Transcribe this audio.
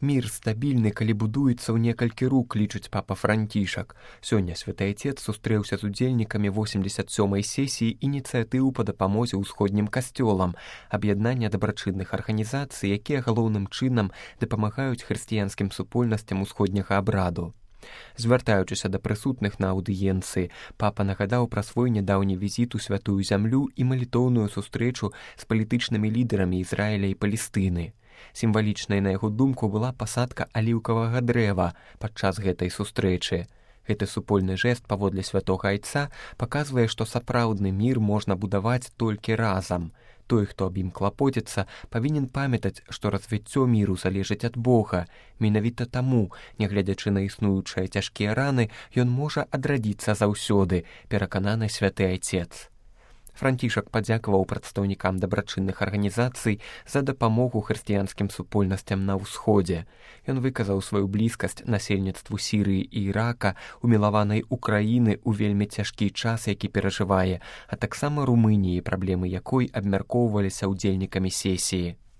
Мір стабільны, калі будуецца ў некалькі рук, лічыць папа Францішак. Сёння святы айцец сустрэўся з удзельнікамі 87-й сесіі ініцыятыў па дапамозе ўсходнім касцёлам, аб'яднання дабрачынных арганізацый, якія галоўным чынам дапамагаюць хрысціянскім супольнасцям усходняга абраду. Звяртаючыся да прысутных на аўдыенцыі, папа нагадаў пра свой нядаўні візіт у святую зямлю і малітоўную сустрэчу з палітычнымі лідарамі Ізраіля і Палестыны. Сімвалічнай, на яго думку, была пасадка аліўкавага дрэва падчас гэтай сустрэчы. Гэты супольны жэст паводле святога айца паказвае, што сапраўдны мір можна будаваць толькі разам. Той, хто аб ім клапоціцца, павінен памятаць, што развіццё міру залежыць ад Бога. Менавіта таму, нягледзячы на існуючыя цяжкія раны, ён можа адрадзіцца заўсёды, перакананы святы айцец. Францішак падзякаваў прадстаўнікам дабрачынных арганізацый за дапамогу хрысціянскім супольнасцям на ўсходзе. Ён выказаў сваю блізкасць насельніцтву Сірыі і Ірака, умілаванай Украіны ў вельмі цяжкі час, які перажывае, а таксама Румыніі, праблемы якой абмяркоўваліся ўдзельнікамі сесіі.